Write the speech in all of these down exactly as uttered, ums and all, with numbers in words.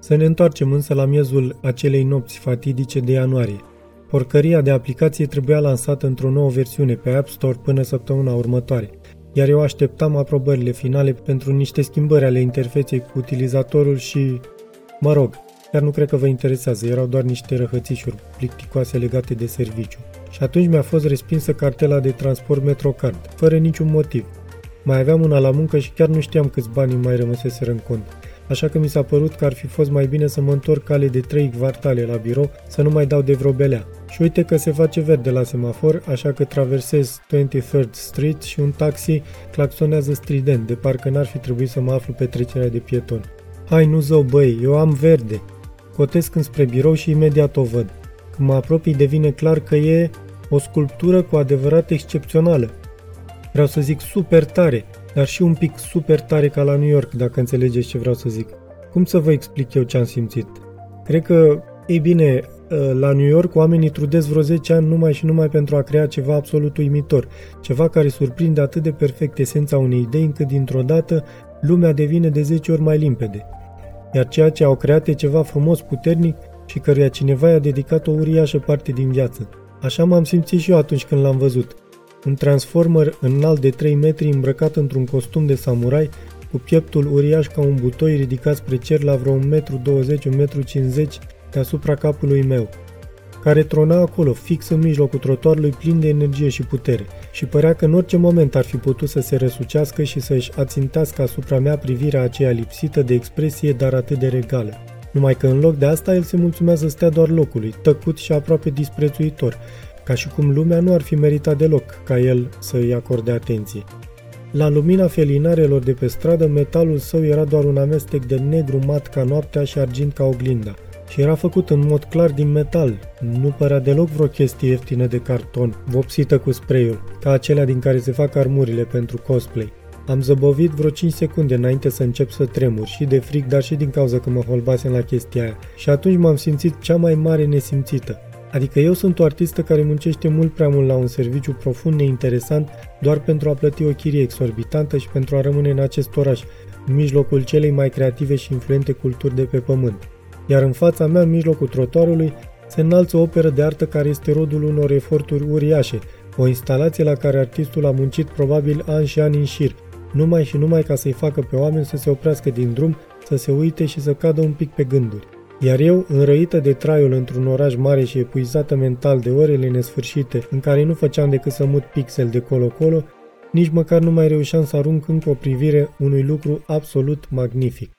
Să ne întoarcem însă la miezul acelei nopți fatidice de ianuarie. Porcăria de aplicație trebuia lansată într-o nouă versiune pe App Store până săptămâna următoare, iar eu așteptam aprobările finale pentru niște schimbări ale interfeței cu utilizatorul și... Mă rog, chiar nu cred că vă interesează, erau doar niște răhățișuri plicticoase legate de serviciu. Și atunci mi-a fost respinsă cartela de transport MetroCard, fără niciun motiv. Mai aveam una la muncă și chiar nu știam câți bani mai rămăseseră în cont. Așa că mi s-a părut că ar fi fost mai bine să mă întorc cale de trei kvartale la birou, să nu mai dau de vreo belea. Și uite că se face verde la semafor, așa că traversez twenty-third Street și un taxi claxonează strident, de parcă n-ar fi trebuit să mă aflu pe trecerea de pietoni. Hai, nu zău, băi, eu am verde. Cotesc înspre birou și imediat o văd. Când mă apropii devine clar că e o sculptură cu adevărat excepțională. Vreau să zic super tare, dar și un pic super tare ca la New York, dacă înțelegeți ce vreau să zic. Cum să vă explic eu ce am simțit? Cred că, ei bine, la New York oamenii trudesc vreo zece ani numai și numai pentru a crea ceva absolut uimitor, ceva care surprinde atât de perfect esența unei idei încât dintr-o dată lumea devine de zece ori mai limpede. Iar ceea ce au creat e ceva frumos, puternic și căruia cineva i-a dedicat o uriașă parte din viață. Așa m-am simțit și eu atunci când l-am văzut. Un transformer înalt de trei metri îmbrăcat într-un costum de samurai, cu pieptul uriaș ca un butoi ridicat spre cer la vreo un metru douăzeci - un metru cincizeci deasupra capului meu, care trona acolo, fix în mijlocul trotuarului, plin de energie și putere, și părea că în orice moment ar fi putut să se răsucească și să-și ațintească asupra mea privirea aceea lipsită de expresie, dar atât de regală. Numai că în loc de asta el se mulțumea să stea doar locului, tăcut și aproape disprețuitor, ca și cum lumea nu ar fi meritat deloc ca el să îi acorde atenție. La lumina felinarelor de pe stradă, metalul său era doar un amestec de negru mat ca noaptea și argint ca oglinda. Și era făcut în mod clar din metal, nu părea deloc vreo chestie ieftină de carton, vopsită cu spray-ul, ca acelea din care se fac armurile pentru cosplay. Am zăbovit vreo cinci secunde înainte să încep să tremur, și de fric, dar și din cauza că mă holbasem la chestia aia. Și atunci m-am simțit cea mai mare nesimțită. Adică eu sunt o artistă care muncește mult prea mult la un serviciu profund neinteresant doar pentru a plăti o chirie exorbitantă și pentru a rămâne în acest oraș, în mijlocul celei mai creative și influente culturi de pe pământ. Iar în fața mea, în mijlocul trotuarului, se înalță o operă de artă care este rodul unor eforturi uriașe, o instalație la care artistul a muncit probabil ani și ani în șir, numai și numai ca să-i facă pe oameni să se oprească din drum, să se uite și să cadă un pic pe gânduri. Iar eu, înrăită de traiul într-un oraș mare și epuizată mental de orele nesfârșite, în care nu făceam decât să mut pixel de colo-colo, nici măcar nu mai reușeam să arunc încă o privire unui lucru absolut magnific.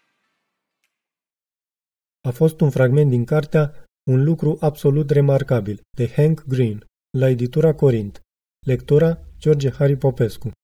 A fost un fragment din cartea Un lucru absolut remarcabil, de Hank Green, la editura Corint. Lectura George Harry Popescu.